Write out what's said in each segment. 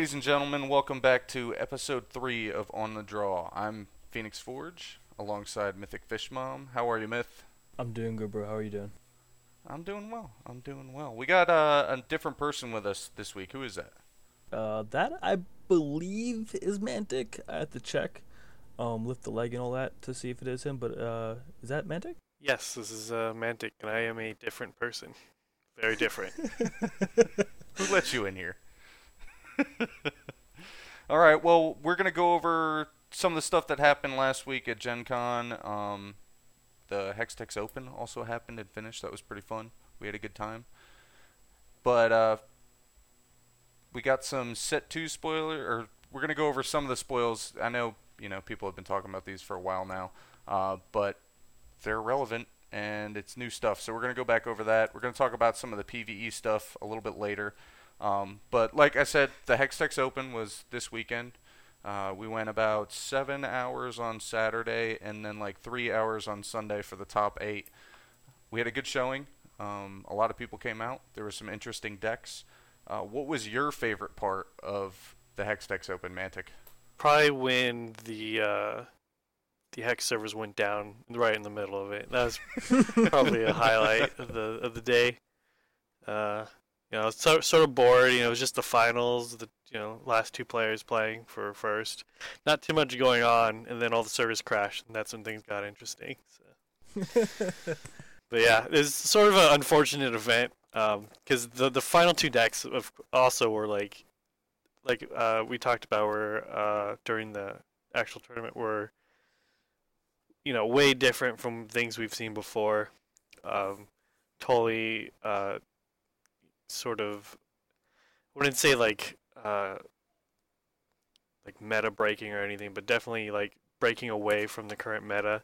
Ladies and gentlemen, welcome back to episode 3 of On the Draw. I'm Phoenix Forge, alongside Mythic Fish Mom. How are you, Myth? I'm doing good, bro. How are you doing? I'm doing well. We got a different person with us this week. Who is that? That I believe is Mantic. I have to check, lift the leg and all that to see if it is him. But is that Mantic? Yes, this is Mantic, and I am a different person. Very different. Who let you in here? All right. Well, we're gonna go over some of the stuff that happened last week at Gen Con. The Hextech Open also happened and finished. That was pretty fun. We had a good time. But we got some Set 2 spoiler, or we're going to go over some of the spoils. I know, people have been talking about these for a while now, but they're relevant and it's new stuff. So we're going to go back over that. We're going to talk about some of the PvE stuff a little bit later. But like I said, the Hextech Open was this weekend. We went about 7 hours on Saturday and then like 3 hours on Sunday for the top 8. We had a good showing. A lot of people came out. There were some interesting decks. What was your favorite part of the Hextech Open, Mantic? Probably when the hex servers went down right in the middle of it. That was probably a highlight of the day. I was sort of bored. It was just the finals. The last two players playing for first. Not too much going on, and then all the servers crashed, and that's when things got interesting. So. But yeah, it's sort of an unfortunate event because the final two decks also were like we talked about were during the actual tournament were way different from things we've seen before. Totally sort of I wouldn't say like meta breaking or anything, but definitely like breaking away from the current meta.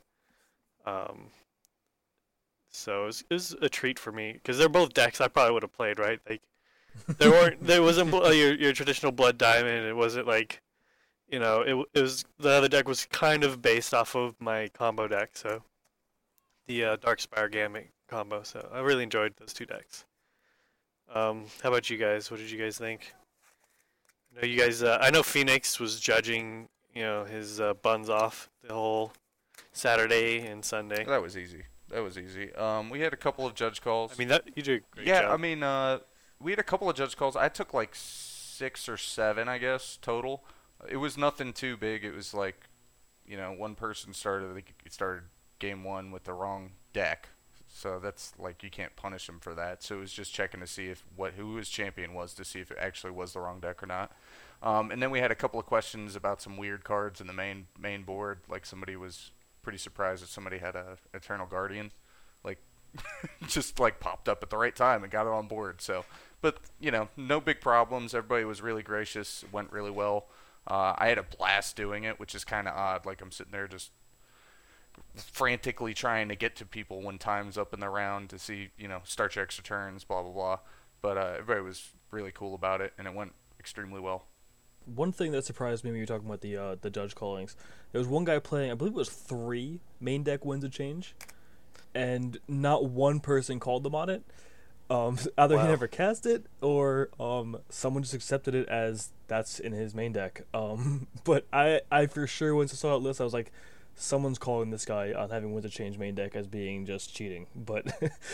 So it was a treat for me because they're both decks I probably would have played, right? Like there wasn't your traditional Blood Diamond. It wasn't like it was the other deck was kind of based off of my combo deck, so the Darkspire Gambit combo. So I really enjoyed those two decks. How about you guys? What did you guys think? I know you guys. I know Phoenix was judging his buns off the whole Saturday and Sunday. That was easy. We had a couple of judge calls. I mean, that you did a great job. I mean, we had a couple of judge calls. I took like 6 or 7, I guess, total. It was nothing too big. It was like, one person started game 1 with the wrong deck. So that's like you can't punish him for that. So it was just checking to see who his champion was to see if it actually was the wrong deck or not. And then we had a couple of questions about some weird cards in the main board. Like somebody was pretty surprised that somebody had a Eternal Guardian, like just like popped up at the right time and got it on board. So, but no big problems. Everybody was really gracious. It went really well. I had a blast doing it, which is kind of odd. Like I'm sitting there just frantically trying to get to people when time's up in the round to see start your extra turns, blah blah blah. But everybody was really cool about it, and it went extremely well. One thing that surprised me when you were talking about the judge callings, there was one guy playing. I believe it was 3 main deck Winds of Change, and not one person called them on it. Either Wow. he never cast it, or someone just accepted it as that's in his main deck. But I for sure once I saw that list, I was like, someone's calling this guy on having Winds of Change main deck as being just cheating. But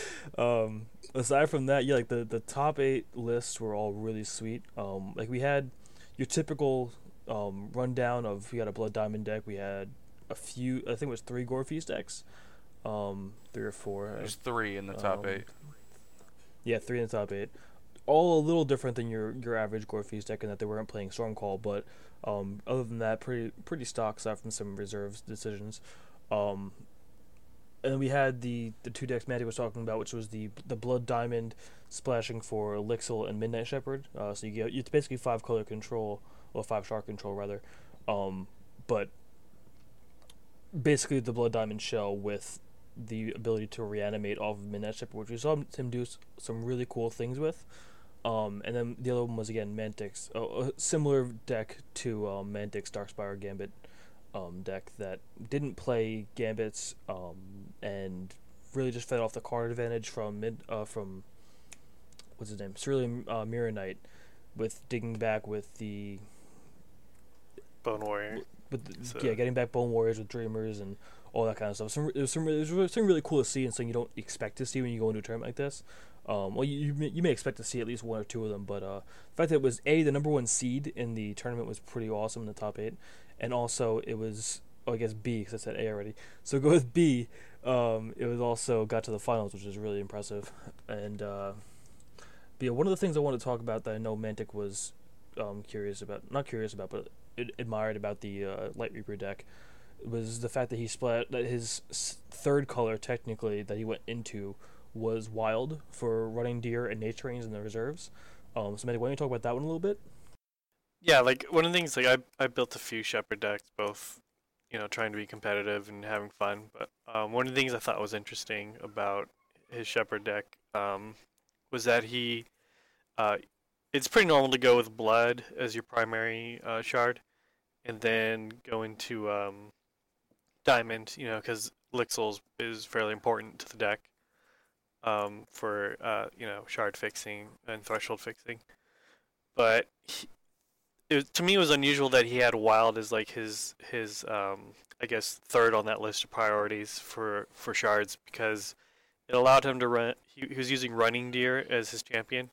aside from that, yeah, like the top 8 lists were all really sweet. Like we had your typical rundown of, we had a Blood Diamond deck, we had a few, I think it was 3 Gore Feast decks, 3 or 4. There's 3 in the top 8. Yeah, 3 in the top 8. All a little different than your average Gore Feast deck in that they weren't playing Stormcall, but other than that, pretty stock aside from some reserves decisions. And then we had the 2 decks Matty was talking about, which was the Blood Diamond splashing for Elixir and Midnight Shepherd. So it's basically 5 color control, or 5 shark control rather. But basically the Blood Diamond shell with the ability to reanimate off of Midnight Shepherd, which we saw him do some really cool things with. And then the other one was again Mantic's, a similar deck to Mantic's Darkspire Gambit deck that didn't play Gambits and really just fed off the card advantage from what's his name, Cerulean Mirror Knight, with digging back with the Bone Warrior. getting back Bone Warriors with Dreamers and all that kind of stuff. It was something really cool to see and something you don't expect to see when you go into a tournament like this. Well, you may expect to see at least one or two of them, but the fact that it was the number one seed in the tournament was pretty awesome in the top 8, and also it was I guess B because I said A already. So go with B. It was also got to the finals, which is really impressive. And but yeah, one of the things I want to talk about that I know Mantic was not curious about, but admired about the Light Reaper deck was the fact that that his third color technically that he went into was wild for running deer and nature range in the reserves. So Mantic, why don't you talk about that one a little bit? Yeah, like one of the things, like I built a few Shepherd decks, both trying to be competitive and having fun. But one of the things I thought was interesting about his Shepherd deck was that it's pretty normal to go with Blood as your primary shard, and then go into Diamond, because Lixils is fairly important to the deck for shard fixing and threshold fixing. But to me, it was unusual that he had Wild as like his I guess third on that list of priorities for shards, because it allowed him to run. He was using Running Deer as his champion,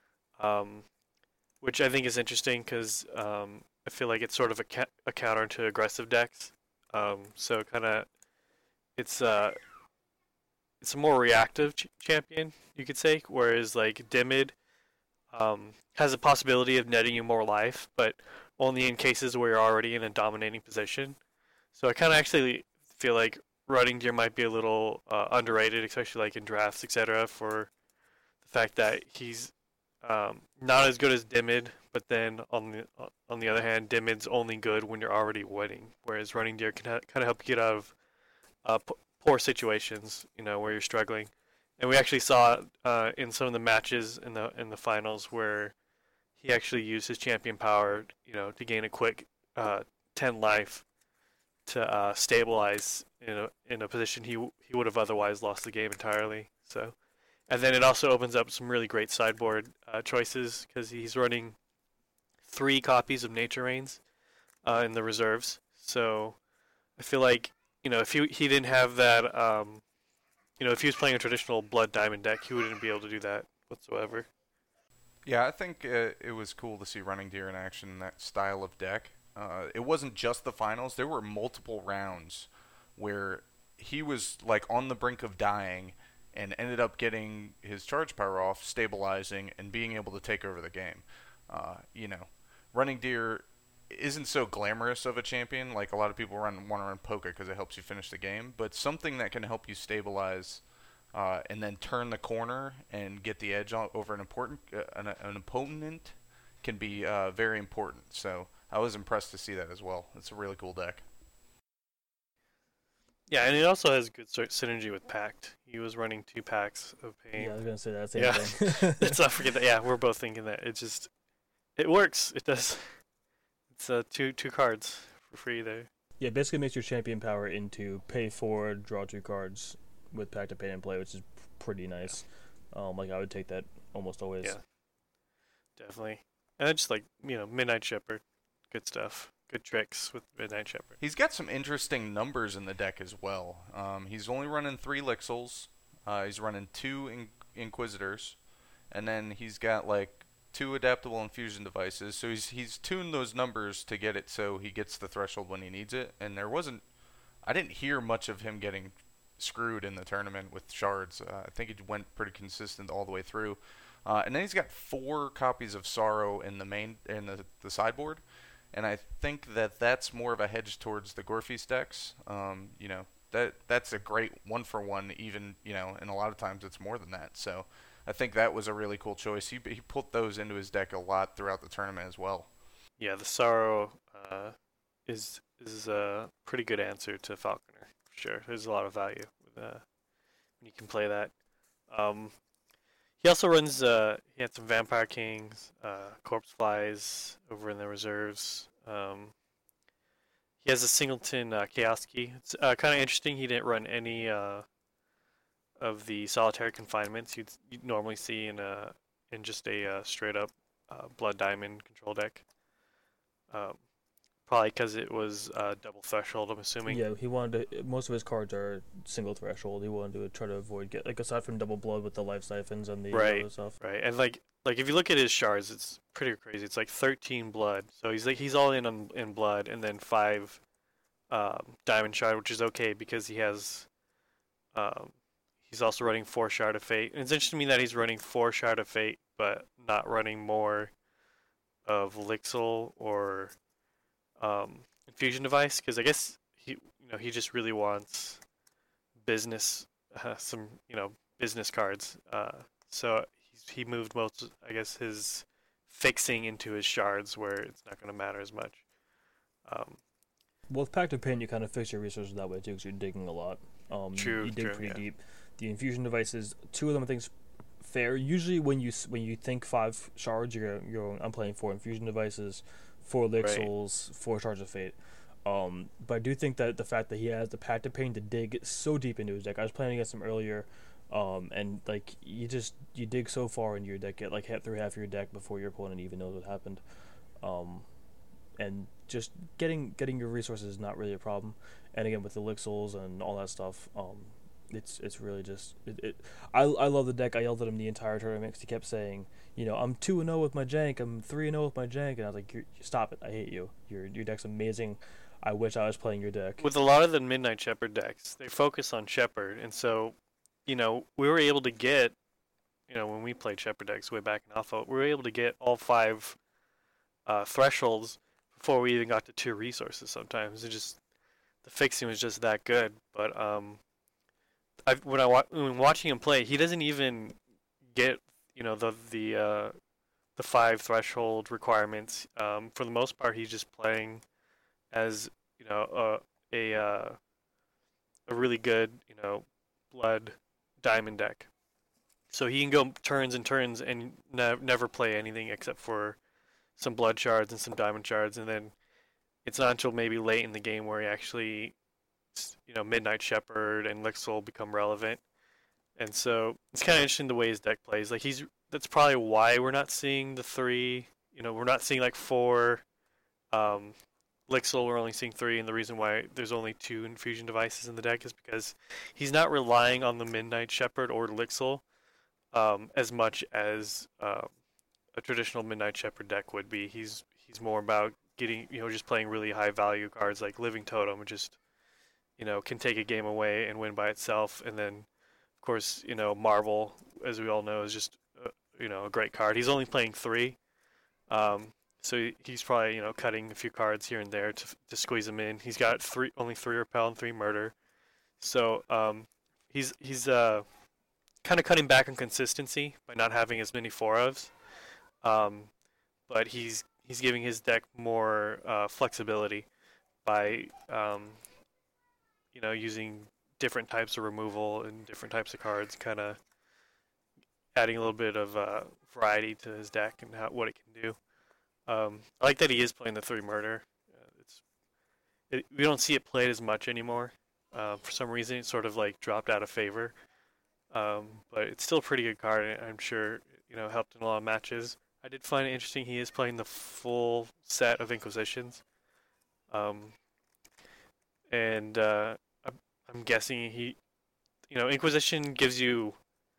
which I think is interesting because I feel like it's sort of a counter to aggressive decks. So kind of it's a more reactive champion, you could say, whereas like Dimid has a possibility of netting you more life, but only in cases where you're already in a dominating position. So I kind of actually feel like Running Deer might be a little underrated, especially like in drafts, etc., for the fact that he's not as good as Dimid, but then on the other hand, Dimid's only good when you're already winning, whereas Running Deer can kind of help you get out of poor situations, where you're struggling. And we actually saw in some of the matches in the finals where he actually used his champion power, to gain a quick 10 life to stabilize in a position he would have otherwise lost the game entirely. So, and then it also opens up some really great sideboard choices because he's running 3 copies of Nature Rains in the reserves. So I feel like if he didn't have that, if he was playing a traditional Blood Diamond deck, he wouldn't be able to do that whatsoever. Yeah, I think it was cool to see Running Deer in action in that style of deck. It wasn't just the finals. There were multiple rounds where he was like on the brink of dying and ended up getting his charge power off, stabilizing, and being able to take over the game. Running Deer isn't so glamorous of a champion. Like a lot of people want to run Poké because it helps you finish the game, but something that can help you stabilize and then turn the corner and get the edge over an opponent can be very important. So I was impressed to see that as well. It's a really cool deck. Yeah, and it also has good synergy with Pact. He was running 2 packs of Pain. Yeah, I was gonna say that same Yeah, thing. let's not forget that. Yeah, we're both thinking that. It works. It does. It's two cards for free there. Yeah, basically makes your champion power into pay 4, draw 2 cards with Pact of Pain and play, which is pretty nice. Like I would take that almost always. Yeah, definitely. And it's like Midnight Shepherd, good stuff. Good tricks with Midnight Shepherd. He's got some interesting numbers in the deck as well. He's only running 3 Lixils. He's running 2 Inquisitors, and then he's got like 2 adaptable infusion devices. So he's tuned those numbers to get it so he gets the threshold when he needs it. And I didn't hear much of him getting screwed in the tournament with shards. I think it went pretty consistent all the way through. And then he's got 4 copies of Sorrow in the sideboard. And I think that's more of a hedge towards the Gorfeast decks. That's a great 1-for-1 even, and a lot of times it's more than that. So I think that was a really cool choice. He put those into his deck a lot throughout the tournament as well. Yeah, the Sorrow is a pretty good answer to Falconer, for sure. There's a lot of value when you can play that. He also runs, he had some Vampire Kings, Corpse Flies over in the reserves. He has a Singleton Chaos Key. It's kind of interesting. He didn't run any of the solitary confinements you'd normally see in just a straight up Blood Diamond control deck. Um, Probably because it was double threshold, I'm assuming. Yeah, he wanted to. Most of his cards are single threshold. He wanted to try to avoid get like aside from double blood with the life siphons and the Right, other stuff. right. And like if you look at his shards, it's pretty crazy. It's like 13 blood. So he's all in on in blood, and then 5 diamond shard, which is okay because he has he's also running 4 shard of fate. And it's interesting to me that he's running 4 shard of fate, but not running more of Lixil or infusion device, because I guess he just really wants business some business cards. So he moved most, I guess, his fixing into his shards where it's not going to matter as much. Well, with Pact of Pain, you kind of fix your resources that way too, because you're digging a lot. True, you dig true, pretty yeah. deep. The infusion devices, 2 of them I think is fair. Usually, when you think 5 shards, I'm playing 4 infusion devices, 4 elixils, 4 shards of fate. But I do think that the fact that he has the Pact of Pain to dig so deep into his deck. I was playing against him earlier, and like you dig so far into your deck, get like through half your deck before your opponent even knows what happened. And just getting your resources is not really a problem. And again, with elixils and all that stuff, it's really just I love the deck. I yelled at him the entire tournament because he kept saying, I'm 2-0 with my jank, I'm 3-0 with my jank, and I was like, stop it, I hate you. Your deck's amazing. I wish I was playing your deck. With a lot of the Midnight Shepherd decks, they focus on Shepherd, and so we were able to get when we played Shepherd decks way back in Alpha, we were able to get all 5 thresholds before we even got to 2 resources. Sometimes the fixing was just that good. But when watching him play, he doesn't even get the 5 threshold requirements. For the most part, he's just playing as a really good blood diamond deck. So he can go turns and turns and never play anything except for some blood shards and some diamond shards, and then it's not until maybe late in the game where he actually Midnight Shepherd and Lixil become relevant. And so it's kind of interesting the way his deck plays. Like that's probably why we're not seeing the 3. We're not seeing like 4 Lixil. We're only seeing 3, and the reason why there's only 2 infusion devices in the deck is because he's not relying on the Midnight Shepherd or Lixil as much as a traditional Midnight Shepherd deck would be. He's more about getting just playing really high value cards like Living Totem, which just can take a game away and win by itself. And then of course Marvel, as we all know, is just a great card. He's only playing 3, so he's probably cutting a few cards here and there to squeeze him in. He's got only 3 repel and 3 murder, so he's kind of cutting back on consistency by not having as many 4-ofs. But he's giving his deck more flexibility by using different types of removal and different types of cards, kind of adding a little bit of variety to his deck and what it can do. I like that he is playing the 3 murder. We don't see it played as much anymore. For some reason, it sort of like dropped out of favor. But it's still a pretty good card, and I'm sure helped in a lot of matches. I did find it interesting he is playing the full set of Inquisitions. And I'm guessing Inquisition gives you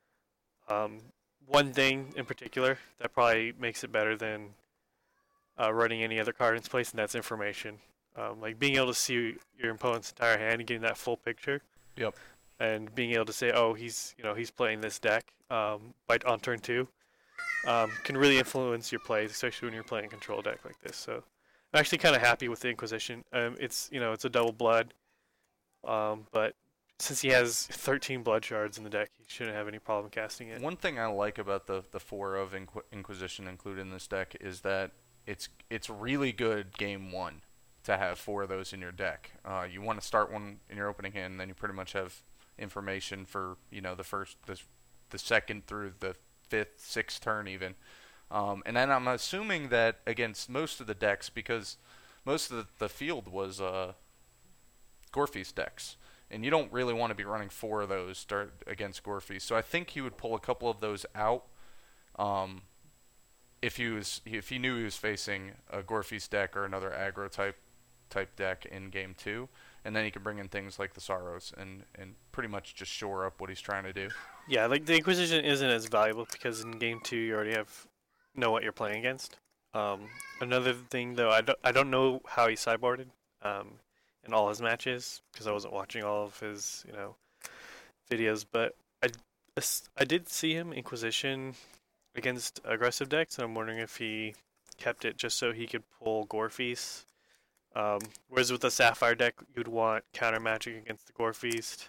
one thing in particular that probably makes it better than running any other card in its place, and that's information. Like being able to see your opponent's entire hand and getting that full picture. Yep. And being able to say, oh, he's playing this deck on turn 2. Can really influence your plays, especially when you're playing a control deck like this. So I'm actually kind of happy with the Inquisition. It's a double blood, but since he has 13 blood shards in the deck, he shouldn't have any problem casting it. One thing I like about the 4 of Inquisition included in this deck is that it's really good game 1 to have 4 of those in your deck. You want to start one in your opening hand, and then you pretty much have information for the second through the 5th, 6th turn even. And then I'm assuming that against most of the decks, because most of the field was Gorfeast decks, and you don't really want to be running 4 of those against Gorfeast. So I think he would pull a couple of those out. if he knew he was facing a Gorfeast deck or another aggro type deck in game 2, and then he can bring in things like the Sorrows and pretty much just shore up what he's trying to do. Yeah, like the Inquisition isn't as valuable because in game 2 you already know what you're playing against. Another thing though, I don't know how he sideboarded in all his matches because I wasn't watching all of his videos, but I did see him Inquisition against aggressive decks, and I'm wondering if he kept it just so he could pull Gorefeast. Whereas with the Sapphire deck, you'd want counter magic against the Gorefeast.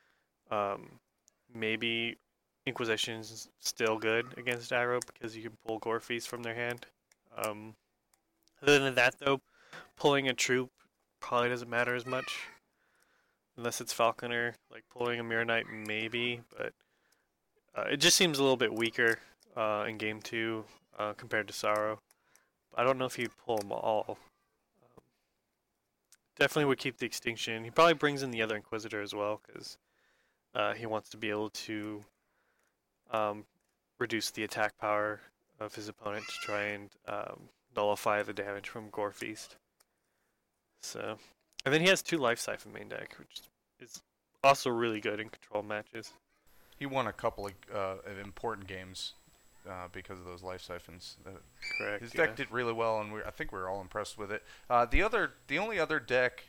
Maybe Inquisition's still good against aggro because you can pull Gorefeast from their hand. Other than that, though, pulling a troop probably doesn't matter as much. Unless it's Falconer. Like, pulling a Mirror Knight, maybe, but it just seems a little bit weaker in Game 2 compared to Sorrow. I don't know if he'd pull them all. Definitely would keep the Extinction. He probably brings in the other Inquisitor as well, because he wants to be able to reduce the attack power of his opponent to try and nullify the damage from Gorefeast. So, and then he has 2 Life Siphon main deck, which is also really good in control matches. He won a couple of important games because of those Life Siphons. Correct. His deck did really well, and I think we were all impressed with it. The only other deck,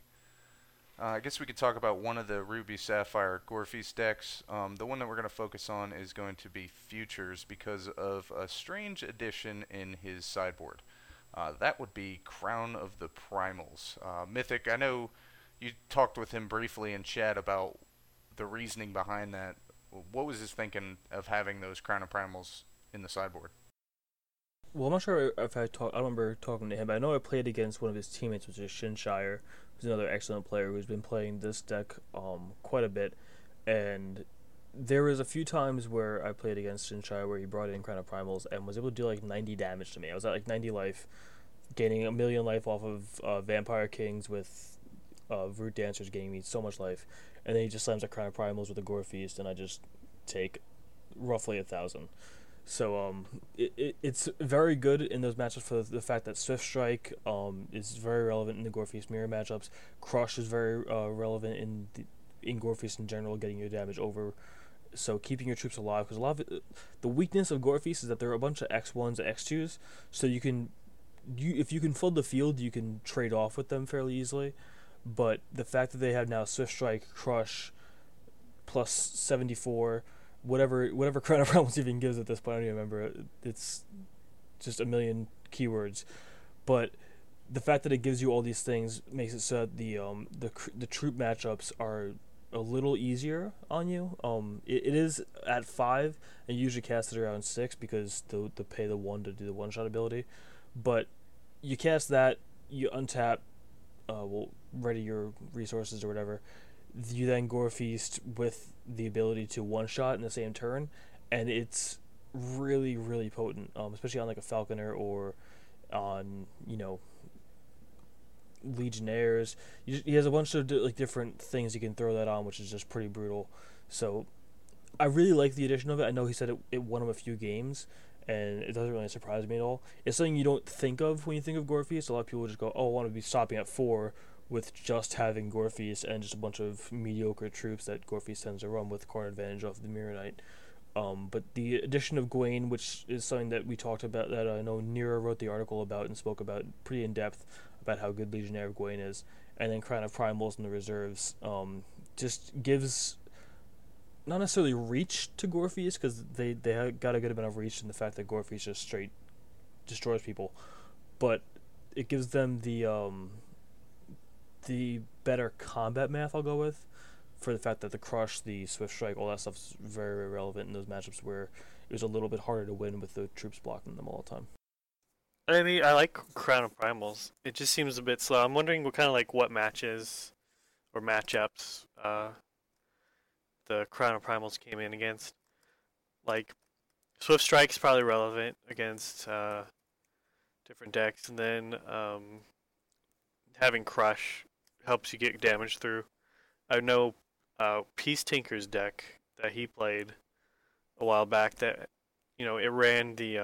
I guess we could talk about one of the Ruby Sapphire Gorefeast decks. The one that we're going to focus on is going to be Futures because of a strange addition in his sideboard. That would be Crown of the Primals. Mythic, I know you talked with him briefly in chat about the reasoning behind that. What was his thinking of having those Crown of Primals in the sideboard? Well, I'm not sure if I don't remember talking to him, but I know I played against one of his teammates, which is Shinshire, who's another excellent player who's been playing this deck quite a bit. And there was a few times where I played against Shinshire where he brought in Crown of Primals and was able to do like 90 damage to me. I was at like 90 life, gaining 1,000,000 life off of Vampire Kings with Root Dancers getting me so much life. And then he just slams a Crown of Primals with a Gorefeast, and I just take roughly 1,000. So it's very good in those matchups for the fact that Swift Strike is very relevant in the Gorefeast mirror matchups. Crush is very relevant in Gorefeast in general, getting your damage over. So keeping your troops alive, because a lot of the weakness of Gorefeast is that there are a bunch of X1s and X2s. So if you can flood the field, you can trade off with them fairly easily. But the fact that they have now Swift Strike, Crush, plus 74. Whatever Crown of Realms even gives at this point, I don't even remember. It's just a million keywords, but the fact that it gives you all these things makes it so that the troop matchups are a little easier on you. It is at 5, and you usually cast it around 6 because the pay the 1 to do the one shot ability, but you cast that, you untap, ready your resources or whatever. You then Gorefeast with the ability to one-shot in the same turn, and it's really, really potent, especially on like a Falconer or on, Legionnaires. He has a bunch of different things you can throw that on, which is just pretty brutal. So I really like the addition of it. I know he said it won him a few games, and it doesn't really surprise me at all. It's something you don't think of when you think of Gorefeast. A lot of people just go, oh, I want to be stopping at 4 with just having Gorefeast and just a bunch of mediocre troops that Gorefeast tends to run with corner advantage off the Mirror Knight. But the addition of Gwaine, which is something that we talked about, that I know Nira wrote the article about and spoke about pretty in depth about how good Legionnaire of Gwaine is, and then Crown of Primals in the reserves, just gives not necessarily reach to Gorefeast, because they got a good amount of reach in the fact that Gorefeast just straight destroys people, but it gives them the better combat math, I'll go with, for the fact that the Crush, the Swift Strike, all that stuff's very, very relevant in those matchups where it was a little bit harder to win with the troops blocking them all the time. I mean, I like Crown of Primals. It just seems a bit slow. I'm wondering what matches or matchups the Crown of Primals came in against. Like, Swift Strike's probably relevant against different decks, and then having Crush helps you get damage through. I know Peace Tinker's deck that he played a while back that it ran the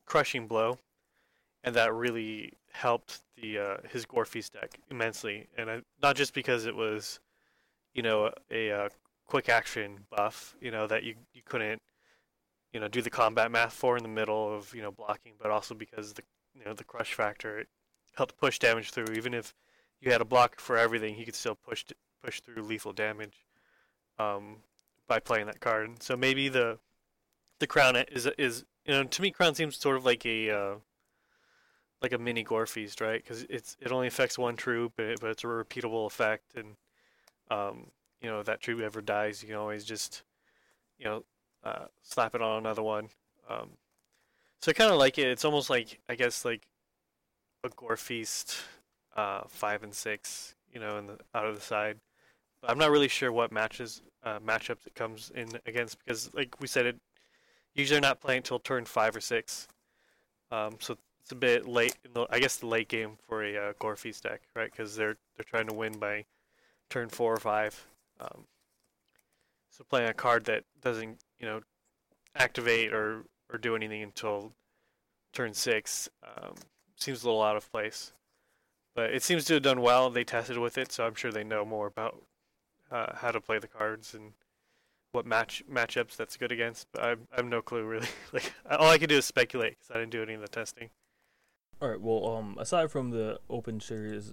crushing blow, and that really helped the his Gorfeast deck immensely. And not just because it was, a quick action buff, that you couldn't, do the combat math for in the middle of blocking, but also because the crush factor, it helped push damage through. Even if you had a block for everything, he could still push through lethal damage by playing that card. So maybe the crown is to me, crown seems sort of like a mini gore feast, right? Because it only affects one troop, but it's a repeatable effect, and if that troop ever dies, you can always just slap it on another one. So I kind of like it. It's almost like, I guess, like a gore feast 5 and 6, out of the side. But I'm not really sure what matchups it comes in against, because, like we said, it usually not playing until turn 5 or 6. So it's a bit late I guess the late game for a gore feast deck, right? Because they're trying to win by turn 4 or 5. So playing a card that doesn't activate or do anything until turn 6 seems a little out of place. But it seems to have done well. They tested with it, so I'm sure they know more about how to play the cards and what matchups that's good against. But I have no clue, really. Like, all I can do is speculate because I didn't do any of the testing. All right. Well, aside from the open series,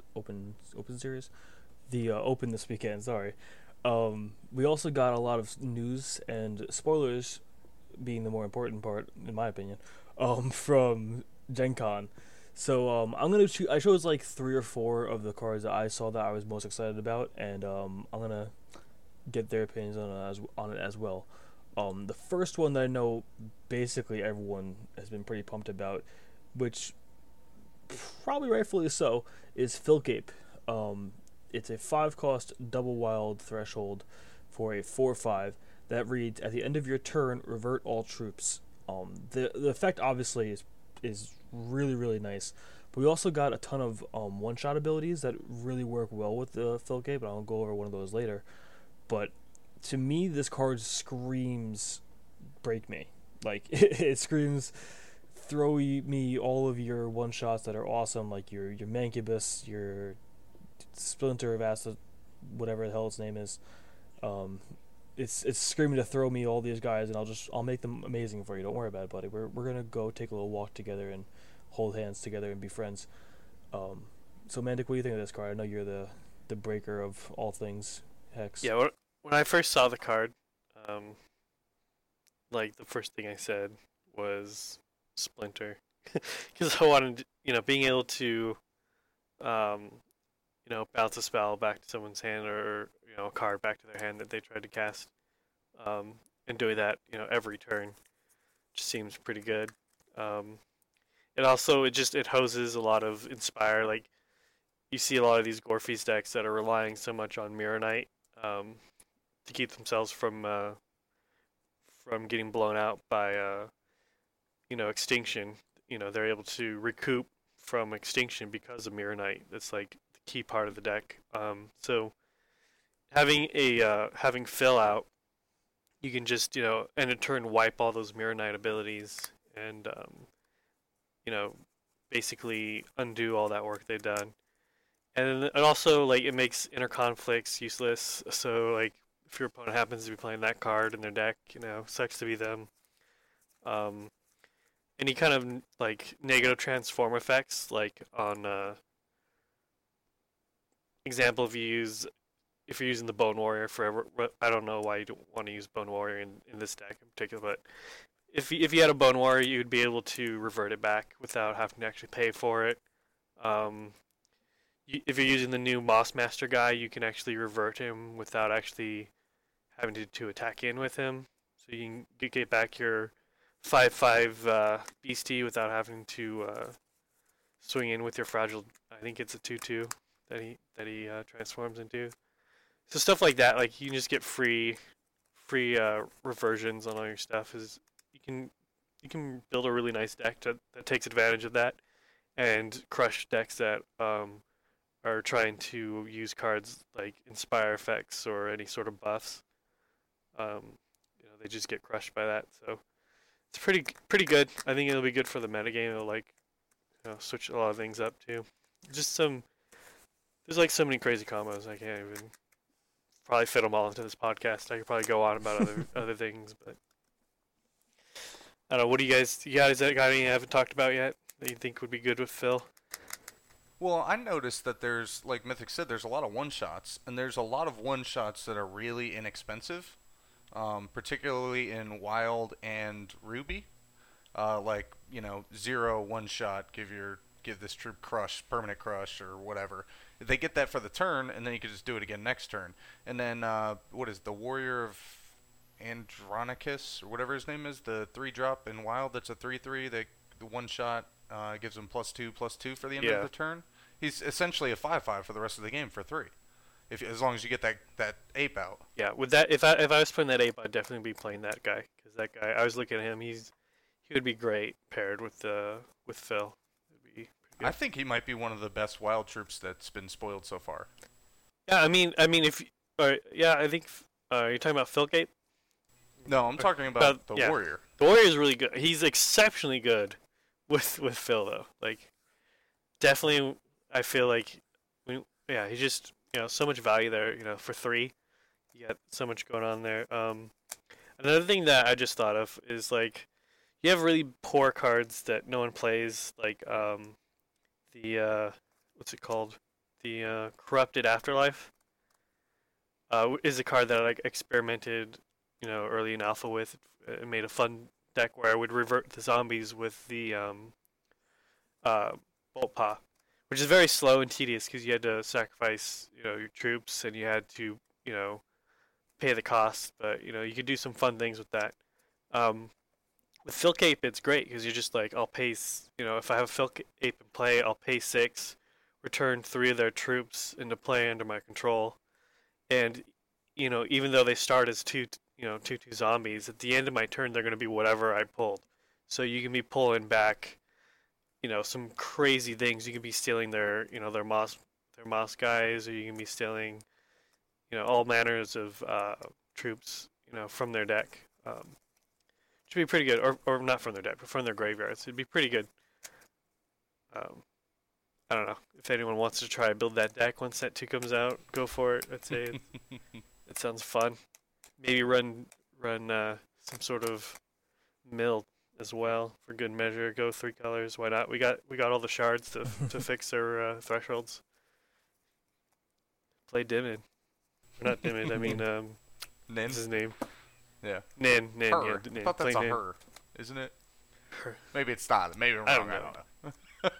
the open this weekend. Sorry. We also got a lot of news and spoilers, being the more important part, in my opinion, from Gen Con. So I chose like 3 or 4 of the cards that I saw that I was most excited about, and I'm gonna get their opinions on it as well. The first one that I know basically everyone has been pretty pumped about, which probably rightfully so, is Filcape. It's a 5-cost double wild threshold for a 4/5 that reads, at the end of your turn, revert all troops. The effect obviously is really, really nice, but we also got a ton of one-shot abilities that really work well with the Filcape, and I'll go over one of those later. But to me, this card screams break me. Like, it screams throw me all of your one-shots that are awesome, like your Mancubus, your Splinter of Acid, whatever the hell its name is. It's screaming to throw me all these guys, and I'll make them amazing for you. Don't worry about it, buddy. We're gonna go take a little walk together and hold hands together and be friends. So Mandic, what do you think of this card? I know you're the breaker of all things Hex. Yeah, when I first saw the card, like the first thing I said was Splinter, because I wanted, being able to, bounce a spell back to someone's hand, or a card back to their hand that they tried to cast, and doing that, every turn, just seems pretty good. It also it hoses a lot of Inspire. Like, you see a lot of these Gorfeast decks that are relying so much on Mirror Knight to keep themselves from getting blown out by Extinction. They're able to recoup from Extinction because of Mirror Knight. That's like the key part of the deck. So having fill out, you can just end a turn, wipe all those Mirror Knight abilities, and basically undo all that work they've done. And also, like, it makes Inner Conflicts useless. So, like, if your opponent happens to be playing that card in their deck, sucks to be them. Any kind of, like, negative transform effects, like on example, if you're using the Bone Warrior forever, I don't know why you don't want to use Bone Warrior in this deck in particular, but if you had a Bone Warrior, you'd be able to revert it back without having to actually pay for it. If you're using the new Moss Master guy, you can actually revert him without actually having to attack in with him. So you can get back your 5/5 Beastie without having to swing in with your Fragile. I think it's a 2/2 that he transforms into. So stuff like that, like, you can just get free reversions on all your stuff. You can build a really nice deck that takes advantage of that, and crush decks that are trying to use cards like Inspire effects or any sort of buffs. They just get crushed by that. So it's pretty good. I think it'll be good for the metagame. It'll switch a lot of things up too. Just there's like so many crazy combos. I can't even probably fit them all into this podcast. I could probably go on about other things, but I don't know. What do you guys got any I haven't talked about yet that you think would be good with Phil? Well, I noticed that there's, like Mythic said, there's a lot of one-shots, and there's a lot of one-shots that are really inexpensive, particularly in Wild and Ruby. Like, 0 one-shot, give this troop crush, permanent crush, or whatever. They get that for the turn, and then you can just do it again next turn. And then, what is the Warrior of Andronicus, or whatever his name is, the 3-drop in Wild that's a 3/3, the one-shot gives him +2/+2 for the end of the turn. He's essentially a 5/5 for the rest of the game for 3, as long as you get that ape out. Yeah, with that, if I was playing that ape, I'd definitely be playing that guy, because that guy, I was looking at him, he would be great paired with Phil. It'd be I think he might be one of the best Wild troops that's been spoiled so far. Yeah, I mean, if I think you're talking about Phil Cape. No, I'm talking about the Warrior. The Warrior is really good. He's exceptionally good with Phil though. Like, definitely, I feel like, he's just so much value there. For 3, you got so much going on there. Another thing that I just thought of is like, you have really poor cards that no one plays, like the what's it called? The Corrupted Afterlife. Is a card that I experimented, early in alpha with. It made a fun deck where I would revert the zombies with the Bolt Paw, which is very slow and tedious because you had to sacrifice, your troops, and you had to, pay the cost. But you could do some fun things with that. With Phil Cape, it's great because you're just like, I'll pay, if I have Phil Cape in play, I'll pay 6, return 3 of their troops into play under my control, and even though they start as 2/2 zombies, at the end of my turn they're going to be whatever I pulled. So you can be pulling back, some crazy things. You can be stealing their moss guys, or you can be stealing, all manners of troops, from their deck. Should be pretty good, or not from their deck, but from their graveyards. It'd be pretty good. I don't know if anyone wants to try to build that deck when Set 2 comes out. Go for it. I'd say it sounds fun. Maybe run some sort of mill as well for good measure. Go 3 colors. Why not? We got all the shards to fix their thresholds. Play Dimid. Or not Dimid. I mean Nin? what's his name? Yeah. Nin. Her. Yeah, Nin. I thought that's Play a Nin. her, isn't it? Her. Maybe it's not. Maybe I'm wrong. I don't know.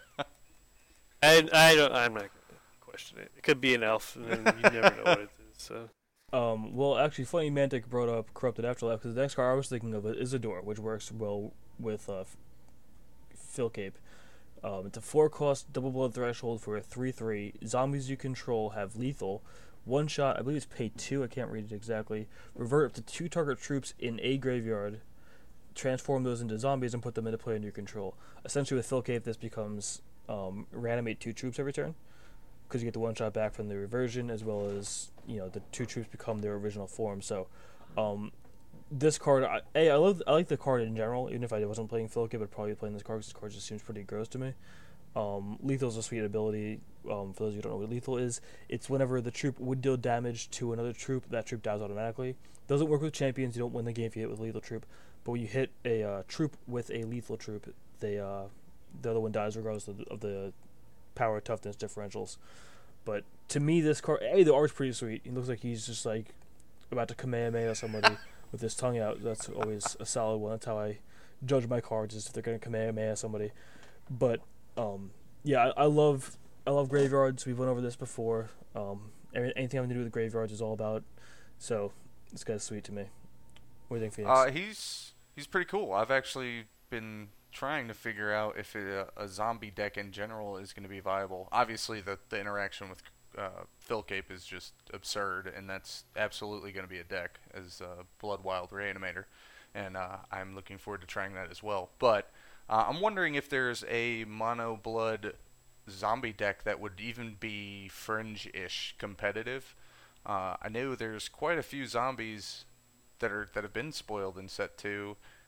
I'm not gonna question it. It could be an elf, and then you never know what it is. So. Well, actually, funny Mantic brought up Corrupted Afterlife because the next card I was thinking of is Isidore, which works well with Phil Cape. It's a 4-cost double blood threshold for a 3/3. Zombies you control have lethal. One shot, I believe it's pay 2. I can't read it exactly. Revert up to 2 target troops in a graveyard. Transform those into zombies and put them into play under your control. Essentially, with Phil Cape, this becomes reanimate 2 troops every turn, because you get the 1 shot back from the reversion, as well as the 2 troops become their original form. So, this card, I like the card in general. Even if I wasn't playing Phil Cape, I'd probably be playing this card because this card just seems pretty gross to me. Lethal is a sweet ability. For those of you who don't know what lethal is, it's whenever the troop would deal damage to another troop, that troop dies automatically. Doesn't work with champions. You don't win the game if you hit with a lethal troop. But when you hit a troop with a lethal troop, the other one dies regardless of the power toughness differentials. But to me, this card, the art's pretty sweet. He looks like he's just like about to Kamehameha somebody with his tongue out. That's always a solid one. That's how I judge my cards, is if they're going to Kamehameha somebody. But I love graveyards. We've went over this before. Anything having to do with graveyards is all about. So this guy's sweet to me. What do you think, Phoenix? He's pretty cool. I've actually been trying to figure out if a zombie deck in general is going to be viable. Obviously, the interaction with Phil Cape is just absurd, and that's absolutely going to be a deck as Blood Wild Reanimator, and I'm looking forward to trying that as well. But I'm wondering if there's a mono blood zombie deck that would even be fringe-ish competitive. I know there's quite a few zombies that have been spoiled in set 2,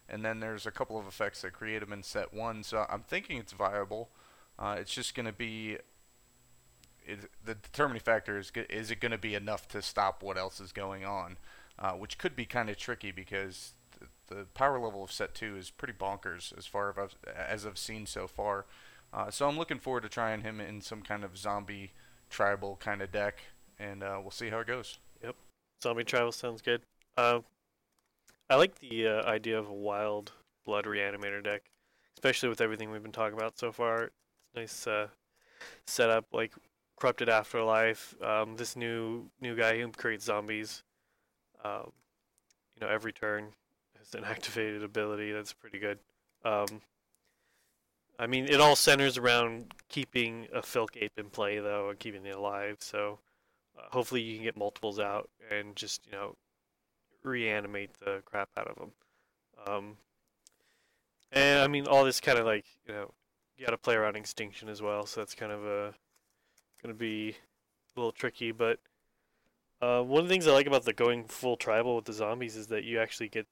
and then there's a couple of effects that create them in set 1. So I'm thinking it's viable. It's just going to be the determining factor is it going to be enough to stop what else is going on, which could be kind of tricky because the power level of set 2 is pretty bonkers as I've seen so far. So I'm looking forward to trying him in some kind of zombie tribal kind of deck, and we'll see how it goes. Yep, zombie tribal sounds good. I like the idea of a wild blood reanimator deck, especially with everything we've been talking about so far. It's nice setup, like Corrupted Afterlife. This new guy who creates zombies. Every turn has an activated ability that's pretty good. I mean, it all centers around keeping a Filk Ape in play, though, and keeping it alive. So hopefully you can get multiples out and just, reanimate the crap out of them. And, I mean, all this kind of like, you got to play around Extinction as well, so that's kind of going to be a little tricky. But one of the things I like about the going full tribal with the zombies is that you actually get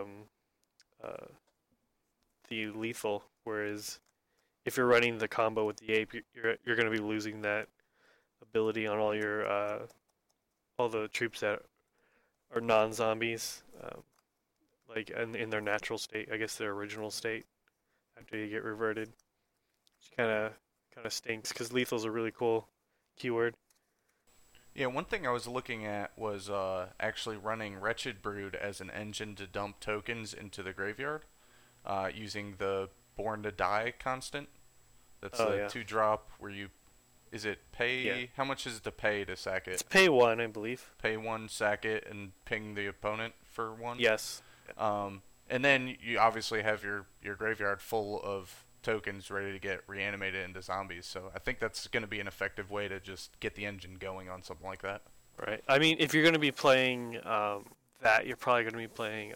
the lethal, whereas if you're running the combo with the ape, you're going to be losing that ability on all your all the troops that are non-zombies, like in their natural state, I guess their original state, after you get reverted. Which kind of stinks because lethal's a really cool keyword. Yeah, one thing I was looking at was actually running Wretched Brood as an engine to dump tokens into the graveyard, using the Born to Die constant. That's a 2-drop where you... Is it pay... Yeah. How much is it to pay to sack it? It's pay 1, I believe. Pay 1, sack it, and ping the opponent for 1? Yes. And then you obviously have your graveyard full of tokens ready to get reanimated into zombies. So I think that's going to be an effective way to just get the engine going on something like that. Right. I mean, if you're going to be playing that, you're probably going to be playing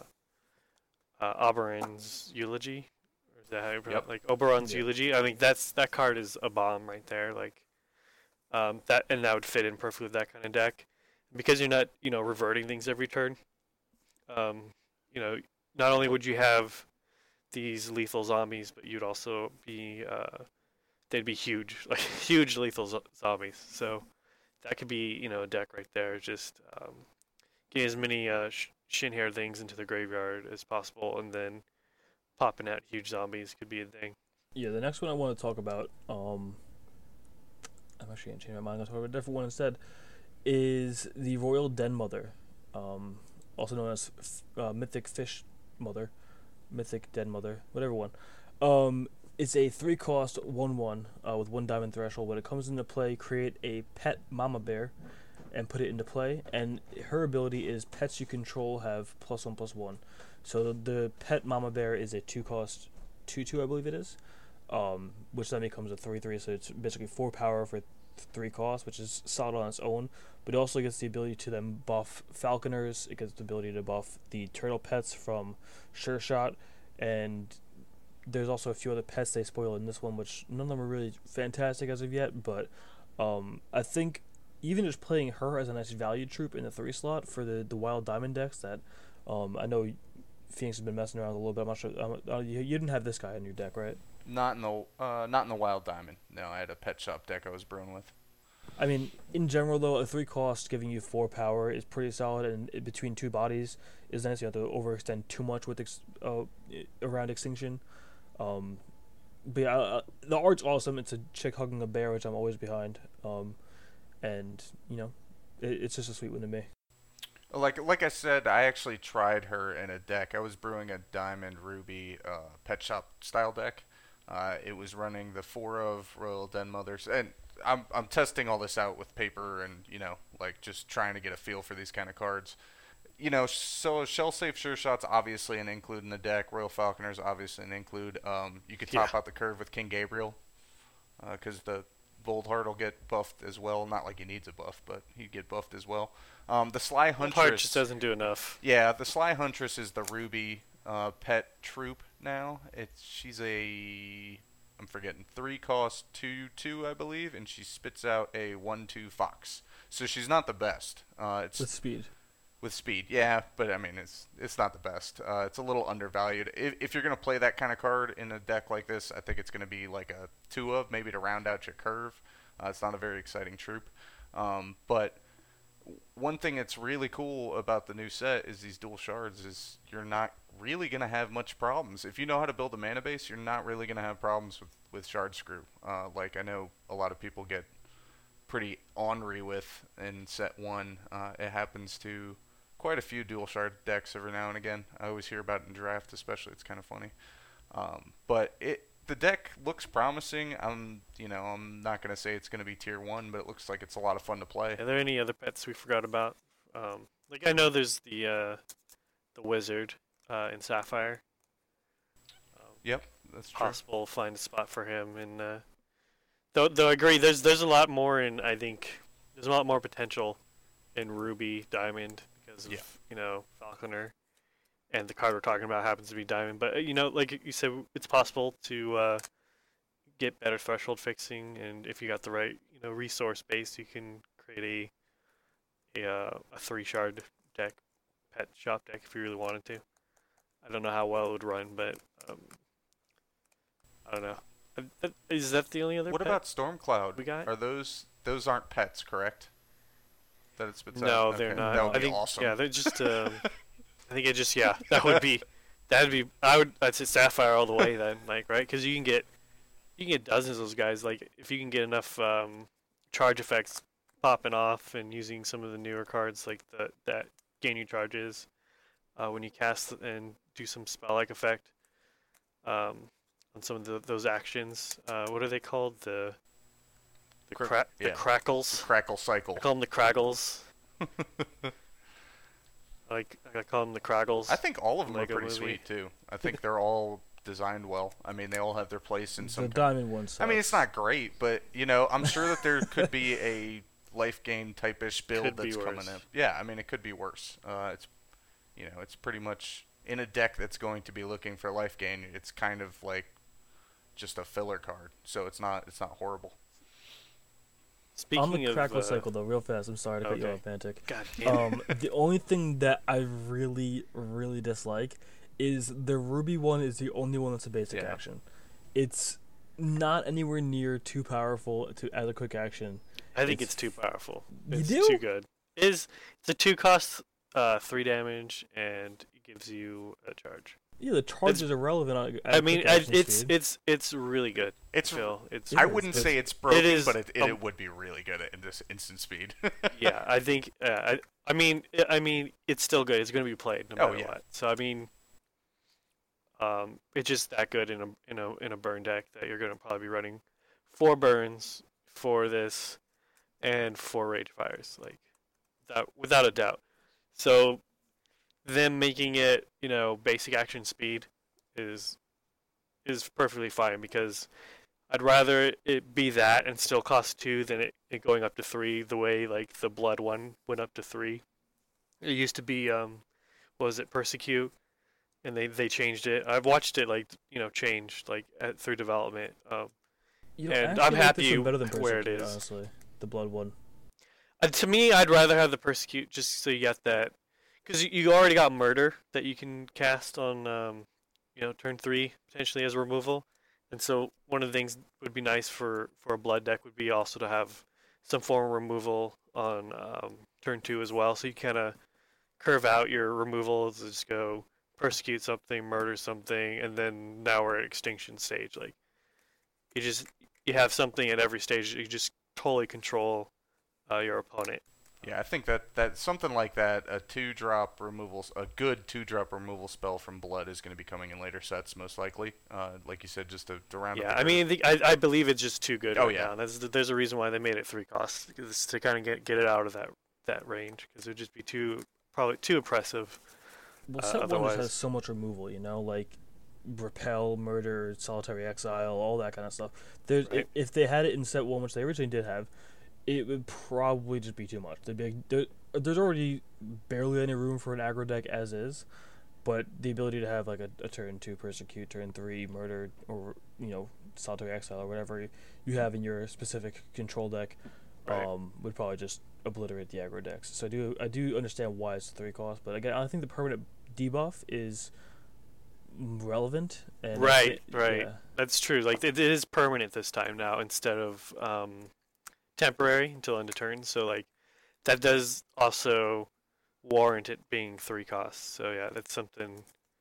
Oberon's Eulogy. Or is that how you pronounce it? Like Oberon's Eulogy. I mean, that card is a bomb right there. Like that would fit in perfectly with that kind of deck. Because you're not, reverting things every turn. Not only would you have these lethal zombies, but you'd also be they'd be huge, like huge lethal zombies. So that could be a deck right there. Just getting as many shin hair things into the graveyard as possible, and then popping out huge zombies could be a thing. Yeah, the next one I want to talk about, I'm actually gonna change my mind. I'm gonna talk about a different one instead. Is the Royal Den Mother, also known as Mythic Fish Mother, Mythic Den Mother, whatever one. It's a 3-cost 1/1 with 1 diamond threshold. When it comes into play, create a pet mama bear and put it into play. And her ability is pets you control have +1/+1. So the pet mama bear is a 2-cost 2/2, I believe it is, which then becomes a 3/3. So it's basically 4 power for 3 costs, which is solid on its own. But it also gets the ability to then buff Falconers. It gets the ability to buff the turtle pets from Sure Shot, and there's also a few other pets they spoil in this one, which none of them are really fantastic as of yet. But I think even just playing her as a nice value troop in the 3 slot for the Wild Diamond decks that I know Phoenix has been messing around a little bit. I'm not sure. You didn't have this guy in your deck, right? Not in the Wild Diamond. No, I had a Pet Shop deck I was brewing with. I mean, in general, though, a 3-cost giving you 4 power is pretty solid, and between 2 bodies is nice. You have to overextend too much with around Extinction. But yeah, the art's awesome. It's a chick hugging a bear, which I'm always behind. And it's just a sweet one to me. Like I said, I actually tried her in a deck. I was brewing a Diamond Ruby Pet Shop style deck. It was running the 4 of Royal Den Mothers, and I'm testing all this out with paper and just trying to get a feel for these kind of cards. So Shell Safe Sure Shot's obviously an include in the deck. Royal Falconer's obviously an include. You could top out the curve with King Gabriel, because the Bold Heart will get buffed as well. Not like he needs a buff, but he'd get buffed as well. The Sly Huntress... Heart just doesn't do enough. Yeah, the Sly Huntress is the Ruby pet troop now. She's a... I'm forgetting, 3-cost 2/2, I believe, and she spits out a 1/2 fox. So she's not the best. With speed. With speed, yeah, but I mean it's not the best. It's a little undervalued. If you're gonna play that kind of card in a deck like this, I think it's gonna be like a 2 of, maybe to round out your curve. It's not a very exciting troop, but one thing that's really cool about the new set is these dual shards is you're not really going to have much problems. If you know how to build a mana base, you're not really going to have problems with shard screw. Like I know a lot of people get pretty ornery with in set 1. It happens to quite a few dual shard decks every now and again. I always hear about it in draft especially. It's kind of funny. But the deck looks promising. I'm not going to say it's going to be tier 1, but it looks like it's a lot of fun to play. Are there any other pets we forgot about? Like I know there's the wizard in Sapphire. Yep, that's true. Possible find a spot for him, and though I agree, there's a lot more in. I think there's a lot more potential in Ruby Diamond because of Falconer, and the card we're talking about happens to be Diamond. But like you said, it's possible to get better threshold fixing, and if you got the right resource base, you can create a 3-shard deck, pet shop deck if you really wanted to. I don't know how well it would run, but I don't know. Is that the only other? What pet about Stormcloud? we got? Are those aren't pets, correct? That it spits No, out? they're Okay. not. That would I be think awesome. yeah, they're just. I think it just that'd be. I'd say Sapphire all the way then, like right, because you can get dozens of those guys. Like if you can get enough charge effects popping off and using some of the newer cards like that gain you charges when you cast and do some spell-like effect on some of those actions. What are they called? The crackles. Crackle cycle. I call them the Kraggles. Like I call them the Kraggles. I think all of them are Lego pretty movie. sweet too. I think they're all designed well. I mean, they all have their place in some. The diamond one. I mean, it's not great, but I'm sure that there could be a life gain type-ish build Could be that's coming worse. in. Yeah, I mean, it could be worse. It's pretty much in a deck that's going to be looking for life gain. It's kind of like just a filler card, so it's not horrible. Speaking on the of crackle cycle though, real fast. I'm sorry to cut you okay. off, Mantic. God damn it. The only thing that I really, really dislike is the Ruby one is the only one that's a basic Yeah. action. It's not anywhere near too powerful as a quick action. I think it's too powerful. You It's do? too good. It's a 2-cost, 3 damage, and it gives you a charge. Yeah, the charge is irrelevant. I mean, it's really good. It's. Phil. It's Yeah, I wouldn't it's- say it's broken, is, but it would be really good at this instant speed. yeah. I think. I mean, it's still good. It's going to be played no Oh, matter yeah. what. So I mean, it's just that good in a burn deck that you're going to probably be running 4 burns for this and 4 rage fires, like that without a doubt. So them making it basic action speed is perfectly fine, because I'd rather it be that and still cost 2 than it going up to 3 the way like the blood one went up to 3. It used to be what was it, Persecute, and they changed it. I've watched it change through development. You and I I'm actually like happy this one better than where it Persecute, is. honestly. The blood one. To me, I'd rather have the Persecute just so you got that, because you already got Murder that you can cast on turn 3 potentially as removal, and so one of the things would be nice for a blood deck would be also to have some form of removal on turn 2 as well, so you kind of curve out your removals, just go Persecute something, Murder something, and then now we're at Extinction stage. Like you have something at every stage that you just totally control your opponent. Yeah, I think that something like that, a good 2-drop removal spell from Blood is going to be coming in later sets, most likely. Like you said, just to round Yeah, up. I mean, I believe it's just too good Oh, right yeah. now. There's a reason why they made it 3 costs, is to kind of get it out of that range, because it would just be probably too oppressive. Well, set one otherwise- just has so much removal, like Repel, Murder, Solitary Exile, all that kind of stuff. Right. If they had it in set 1, which they originally did have, it would probably just be too much. There's already barely any room for an aggro deck as is, but the ability to have like a turn 2 Persecute, turn 3 Murder, or Solitary Exile or whatever you have in your specific control deck, Right. would probably just obliterate the aggro decks. So I do understand why it's 3 cost, but again, I think the permanent debuff is relevant. And Right. Yeah. That's true. Like it is permanent this time now instead of temporary until end of turn. So like that does also warrant it being 3 costs. So yeah, that's something.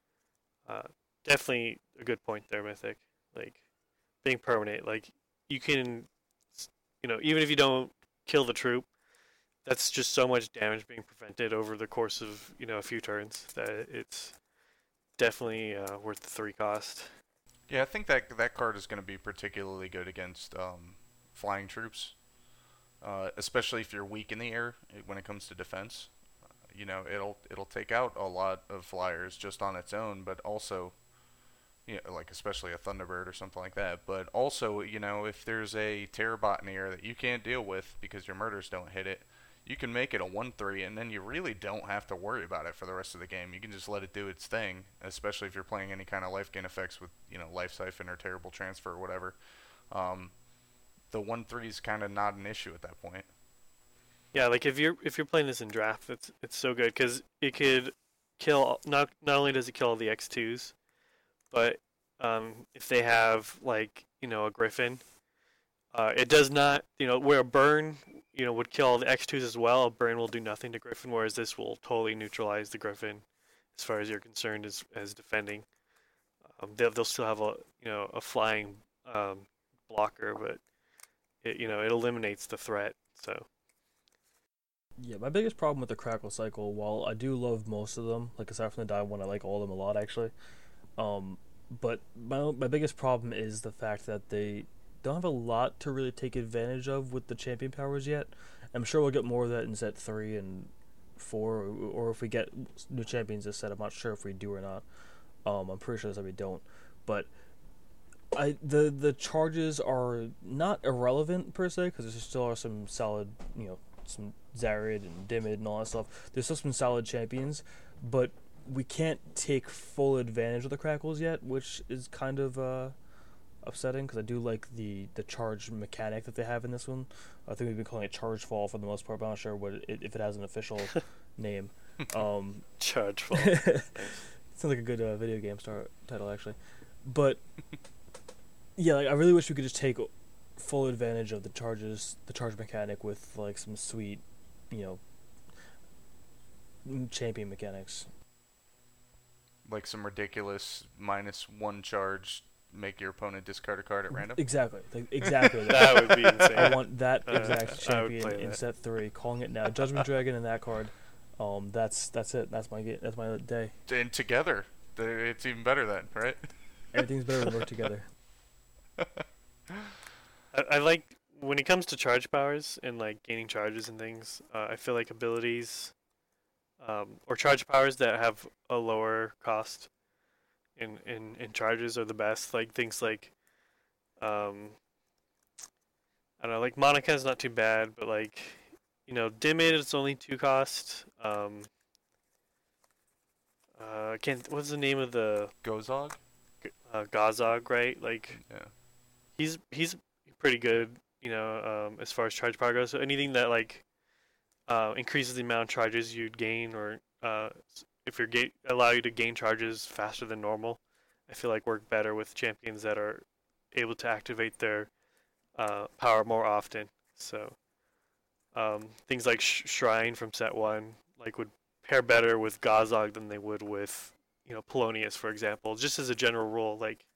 Definitely a good point there, Mythic. Like being permanent, like you can, even if you don't kill the troop, that's just so much damage being prevented over the course of a few turns that it's definitely worth the 3 cost. Yeah, I think that card is going to be particularly good against flying troops, especially if you're weak in the air when it comes to defense. It'll take out a lot of flyers just on its own, but also, like especially a Thunderbird or something like that. But also, if there's a Terrabot in the air that you can't deal with because your murders don't hit it, you can make it a 1/3, and then you really don't have to worry about it for the rest of the game. You can just let it do its thing, especially if you're playing any kind of life gain effects with, Life Siphon or Terrible Transfer or whatever. The 1/3 is kind of not an issue at that point. Yeah, like if you're playing this in draft, it's so good because it could kill. Not only does it kill all the X2s, but if they have like a Griffin, it does not where a burn would kill all the X2s as well. A burn will do nothing to Griffin, whereas this will totally neutralize the Griffin as far as you're concerned as defending. They'll still have a flying blocker, but it eliminates the threat. So. Yeah, my biggest problem with the Crackle cycle, while I do love most of them, like aside from the dive one, I like all of them a lot actually. But my biggest problem is the fact that they don't have a lot to really take advantage of with the champion powers yet. I'm sure we'll get more of that in set 3 and 4, or if we get new champions this set, I'm not sure if we do or not. I'm pretty sure that we don't. But the charges are not irrelevant per se, because there still are some solid, some Zarid and Dimid and all that stuff. There's still some solid champions, but we can't take full advantage of the Crackles yet, which is kind of upsetting, because I do like the charge mechanic that they have in this one. I think we've been calling it Charge Fall for the most part, but I'm not sure if it has an official name. Charge Fall. Sounds like a good video game title actually. But yeah, like, I really wish we could just take full advantage of the charge mechanic with like some sweet, champion mechanics. Like some ridiculous -1 charge, make your opponent discard a card at random. Exactly. Exactly. That would be insane. I want that exact champion in that. set 3. Calling it now. Judgment Dragon and that card. That's it. That's my day. And together, it's even better then, right? Everything's better when we work together. I like when it comes to charge powers and like gaining charges and things. I feel like abilities, or charge powers that have a lower cost in charges are the best. Like things like, I don't know, like Monica's not too bad, but like, Dimid it's only 2 cost. What's the name of the Gozog? Gazog, right? Like, yeah, he's pretty good, as far as charge power goes. So anything that like increases the amount of charges you'd gain, or if you're allow you to gain charges faster than normal, I feel like work better with champions that are able to activate their power more often. So things like Shrine from set 1 like would pair better with Gazog than they would with Polonius, for example. Just as a general rule, like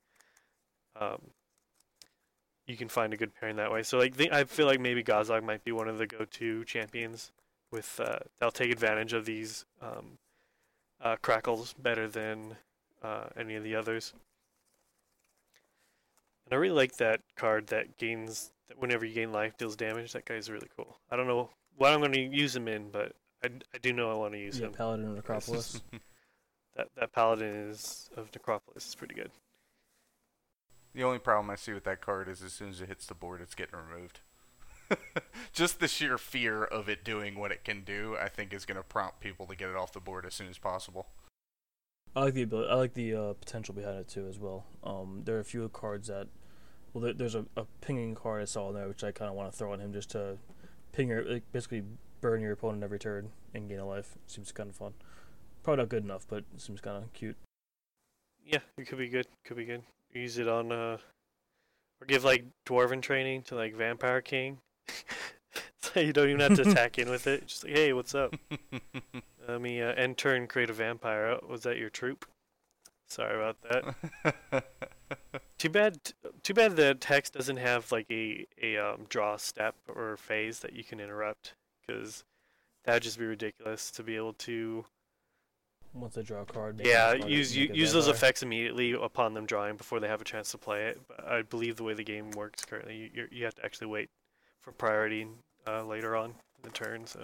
you can find a good pairing that way. So like I feel like maybe Gazog might be one of the go-to champions with that'll take advantage of these Crackles better than any of the others. And I really like that card that whenever you gain life, deals damage. That guy's really cool. I don't know what I'm going to use him in, but I do know I want to use him. Paladin of Necropolis. that Paladin of Necropolis is pretty good. The only problem I see with that card is as soon as it hits the board, it's getting removed. Just the sheer fear of it doing what it can do, I think, is going to prompt people to get it off the board as soon as possible. I like the ability. I like the potential behind it too as well. There are a few cards that, there's a pinging card I saw in there which I kind of want to throw on him just to ping, basically burn your opponent every turn and gain a life. Seems kind of fun. Probably not good enough, but it seems kind of cute. Yeah, it could be good. Could be good. Use it on or give like dwarven training to like Vampire King. So you don't even have to attack in with it. Just like, hey, what's up? Let me end turn create a vampire. Oh, was that your troop? Sorry about that. Too bad. Too bad the text doesn't have like a draw step or phase that you can interrupt, because that'd just be ridiculous to be able to. Once they draw a card, Yeah, use those effects immediately upon them drawing before they have a chance to play it. But I believe the way the game works currently, you have to actually wait for priority later on in the turn. So,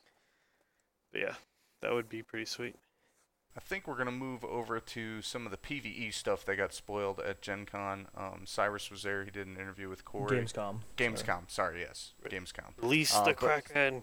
but yeah, that would be pretty sweet. I think we're going to move over to some of the PvE stuff that got spoiled at Gen Con. Cyrus was there. He did an interview with Corey. Gamescom. Sorry, yes. Gamescom. Release the Kraken.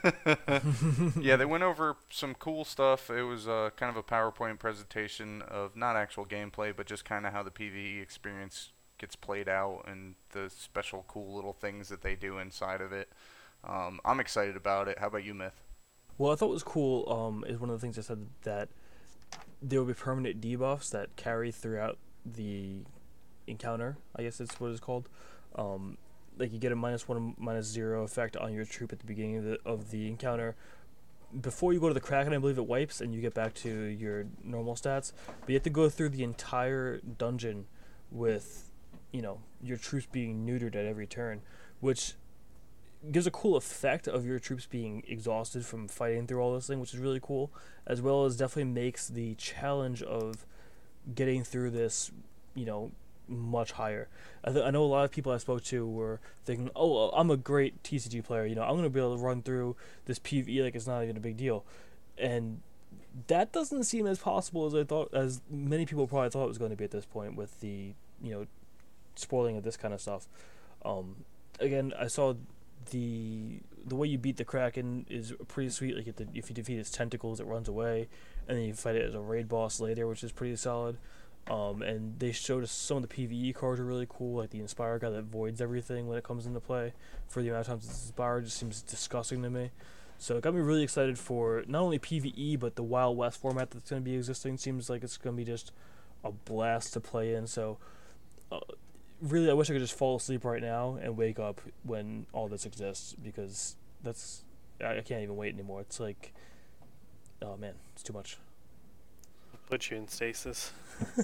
Yeah, they went over some cool stuff. It was kind of a PowerPoint presentation of not actual gameplay, but just kind of how the PvE experience gets played out and the special cool little things that they do inside of it. I'm excited about it. How about you, Myth? Well, I thought what was cool is one of the things I said that there will be permanent debuffs that carry throughout the encounter. I guess that's what it's called. Like you get a -1, -0 effect on your troop at the beginning of the encounter. Before you go to the Kraken, I believe it wipes and you get back to your normal stats. But you have to go through the entire dungeon with, your troops being neutered at every turn, which gives a cool effect of your troops being exhausted from fighting through all this thing, which is really cool, as well as definitely makes the challenge of getting through this, much higher. I know a lot of people I spoke to were thinking, oh, I'm a great TCG player, I'm going to be able to run through this PvE like it's not even a big deal. And that doesn't seem as possible as I thought, as many people probably thought it was going to be at this point with the, spoiling of this kind of stuff. Again, I saw the way you beat the Kraken is pretty sweet. Like if you defeat its tentacles, it runs away, and then you fight it as a raid boss later, which is pretty solid. And they showed us some of the PvE cards are really cool, like the Inspire guy that voids everything when it comes into play. For the amount of times it's inspired, just seems disgusting to me. So it got me really excited for not only PvE, but the Wild West format that's going to be existing. Seems like it's going to be just a blast to play in. So really, I wish I could just fall asleep right now and wake up when all this exists, because I can't even wait anymore. It's like, oh man, it's too much. Put you in stasis.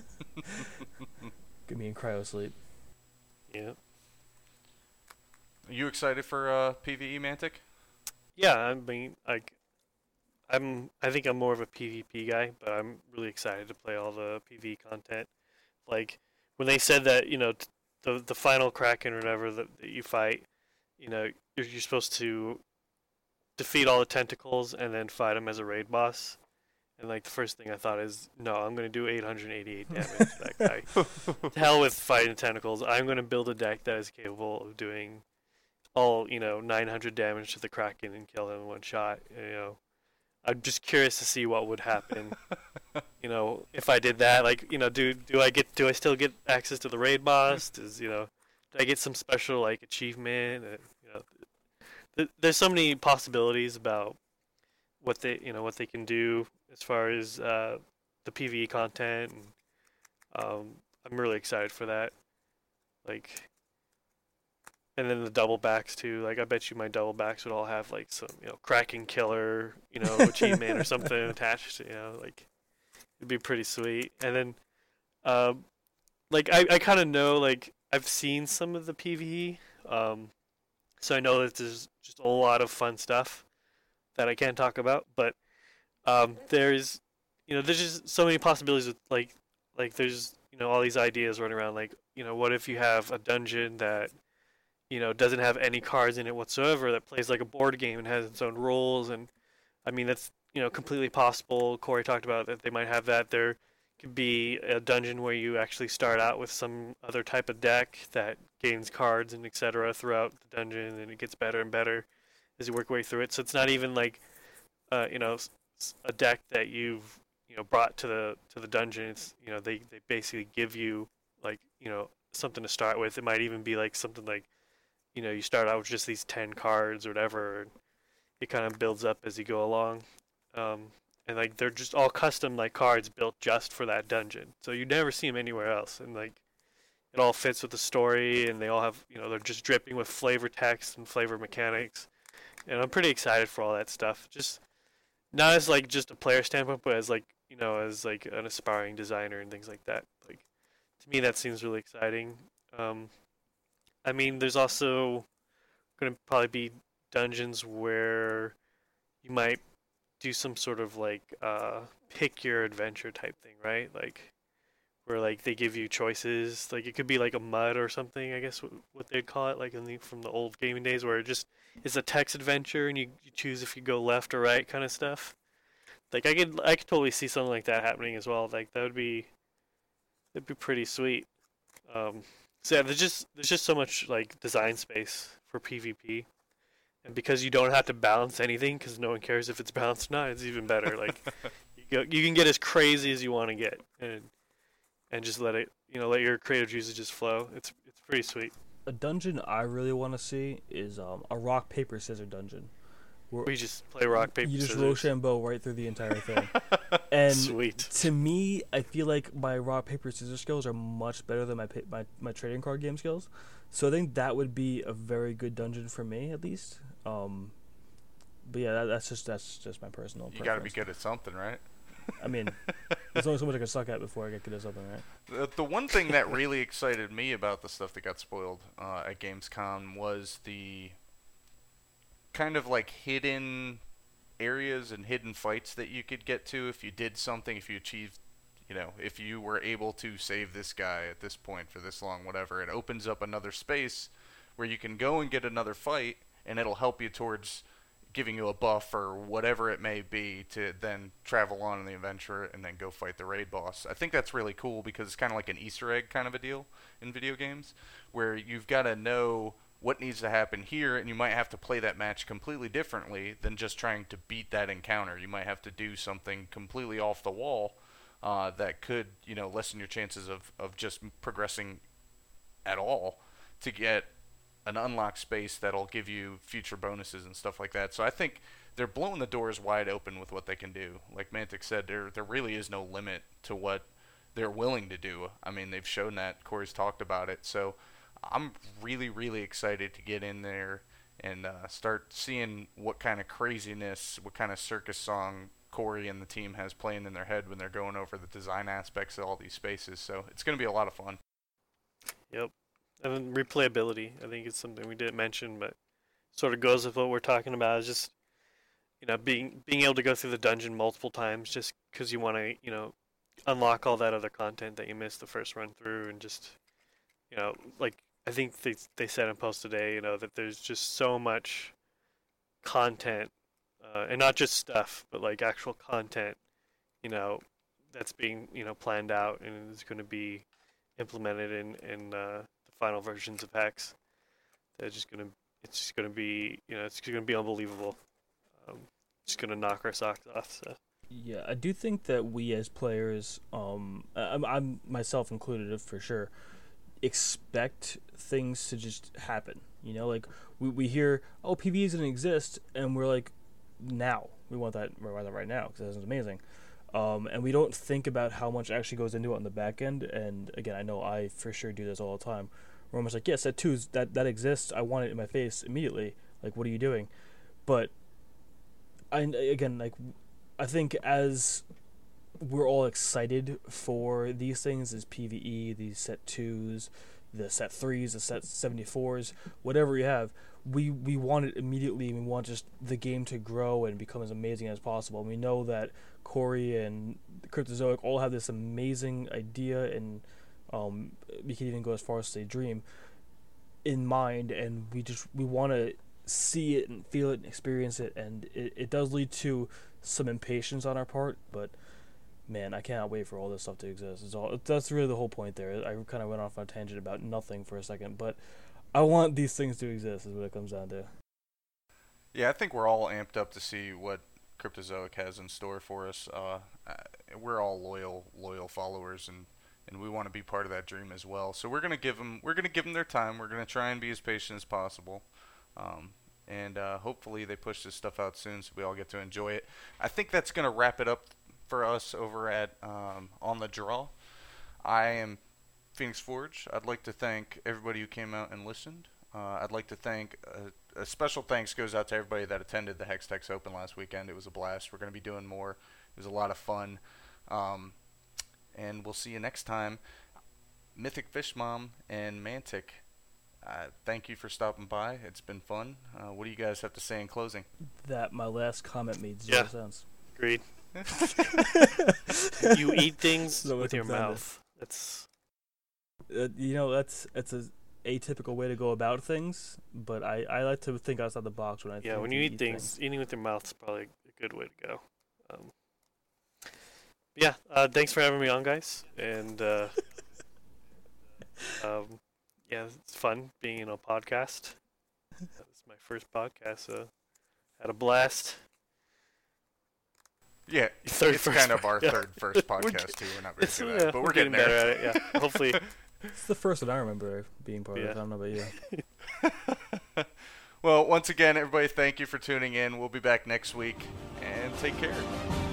Get me in cryo sleep. Yeah. Are you excited for PvE, Mantic? Yeah, I mean, I think I'm more of a PvP guy, but I'm really excited to play all the PvE content. Like when they said that, the final Kraken or whatever that you fight, you're supposed to defeat all the tentacles and then fight them as a raid boss. And like the first thing I thought is, no, I'm gonna do 888 damage to that guy. To hell with fighting tentacles. I'm gonna build a deck that is capable of doing all 900 damage to the Kraken and kill him in one shot. I'm just curious to see what would happen. If I did that, like, do I still get access to the raid boss? Do I get some special like achievement? There's so many possibilities about what they can do as far as the PvE content, and I'm really excited for that. Like, and then the double backs too. Like, I bet you my double backs would all have like some Kraken killer achievement or something attached. Like, it'd be pretty sweet. And then like I kind of know, like, I've seen some of the PvE, so I know that there's just a lot of fun stuff that I can't talk about, but there's just so many possibilities with like there's all these ideas running around, like, what if you have a dungeon that doesn't have any cards in it whatsoever, that plays like a board game and has its own rules. And I mean, that's completely possible. Corey talked about that they might have that. There could be a dungeon where you actually start out with some other type of deck that gains cards and etc. throughout the dungeon, and it gets better and better as you work your way through it. So it's not even like a deck that you've brought to the dungeon. It's they basically give you like something to start with. It might even be like something like you start out with just these 10 cards or whatever, it kind of builds up as you go along. And like they're just all custom like cards built just for that dungeon, so you never see them anywhere else. And like it all fits with the story, and they all have they're just dripping with flavor text and flavor mechanics. And I'm pretty excited for all that stuff. Just not as like just a player standpoint, but as like as like an aspiring designer and things like that. Like to me, that seems really exciting. Um, I mean, there's also going to probably be dungeons where you might do some sort of like pick your adventure type thing, right? Like where like they give you choices. Like it could be like a mud or something, I guess what they'd call it, like from the old gaming days, where it just is a text adventure and you choose if you go left or right, kind of stuff. Like I could totally see something like that happening as well. Like that'd be pretty sweet. So yeah, there's just so much like design space for PvP, and because you don't have to balance anything, because no one cares if it's balanced or not, it's even better. Like you can get as crazy as you want to get, and just let your creative juices just flow. It's pretty sweet. A dungeon I really want to see is a rock paper scissors dungeon. We just play rock paper You just scissors. Rochambeau right through the entire thing. And Sweet. to me, I feel like my rock paper scissors skills are much better than my trading card game skills. So I think that would be a very good dungeon for me, at least. But yeah, that's just my personal. You got to be good at something, right? I mean, there's only so much I can suck at before I get good at something, right? The one thing that really excited me about the stuff that got spoiled at Gamescom was the kind of like hidden areas and hidden fights that you could get to if you did something, if you achieved, if you were able to save this guy at this point for this long, whatever. It opens up another space where you can go and get another fight, and it'll help you towards giving you a buff or whatever it may be to then travel on in the adventure and then go fight the raid boss. I think that's really cool because it's kind of like an Easter egg kind of a deal in video games where you've got to know what needs to happen here, and you might have to play that match completely differently than just trying to beat that encounter. You might have to do something completely off the wall that could, lessen your chances of just progressing at all to get an unlocked space that'll give you future bonuses and stuff like that. So I think they're blowing the doors wide open with what they can do. Like Mantic said, there really is no limit to what they're willing to do. I mean, they've shown that. Corey's talked about it. So I'm really, really excited to get in there and start seeing what kind of craziness, what kind of circus song Corey and the team has playing in their head when they're going over the design aspects of all these spaces. So it's going to be a lot of fun. Yep. And then replayability, I think it's something we didn't mention, but sort of goes with what we're talking about. Is just being able to go through the dungeon multiple times, just because you want to unlock all that other content that you missed the first run through, and just like I think they said in post today, that there's just so much content, and not just stuff, but like actual content, that's being planned out and is going to be implemented in the final versions of Hex. It's just gonna be it's gonna be unbelievable. Just gonna knock our socks off. So. Yeah, I do think that we as players, I'm myself included for sure, expect things to just happen. Like we hear, oh, PvE doesn't exist, and we're like, now we want that right now because that sounds amazing. And we don't think about how much actually goes into it on the back end. And again, I know I for sure do this all the time. We're almost like, yes, set 2 that exists. I want it in my face immediately. Like, what are you doing? But I think as we're all excited for these things, as PvE, these set 2s, the set 3s, the set 74s, whatever you have, we want it immediately. We want just the game to grow and become as amazing as possible. And we know that Corey and Cryptozoic all have this amazing idea, and we can even go as far as to say dream in mind, and we want to see it and feel it and experience it, and it does lead to some impatience on our part, but man, I cannot wait for all this stuff to exist. That's really the whole point there. I kind of went off on a tangent about nothing for a second, but I want these things to exist is what it comes down to. Yeah, I think we're all amped up to see what Cryptozoic has in store for us. We're all loyal followers, and we want to be part of that dream as well. So we're gonna give them their time. We're gonna try and be as patient as possible, and hopefully they push this stuff out soon so we all get to enjoy it. I think that's going to wrap it up for us over at On the Draw. I am Phoenix Forge. I'd like to thank everybody who came out and listened. I'd like to thank a special thanks goes out to everybody that attended the Hextech Open last weekend. It was a blast. We're going to be doing more. It was a lot of fun. And we'll see you next time. Mythic Fish Mom and Mantic, thank you for stopping by. It's been fun. What do you guys have to say in closing? That my last comment made zero sense. Agreed. You eat things with your mouth. That's that's a atypical way to go about things, but I like to think outside the box when I think when you eat things, eating with your mouth is probably a good way to go. Thanks for having me on, guys, and it's fun being in a podcast. It's my first podcast, so had a blast. Yeah, it's kind of our first podcast too. We're not very good at it, but we're getting better at it. Yeah, hopefully. It's the first that I remember being part of. I don't know about you. Well, once again, everybody, thank you for tuning in. We'll be back next week, and take care.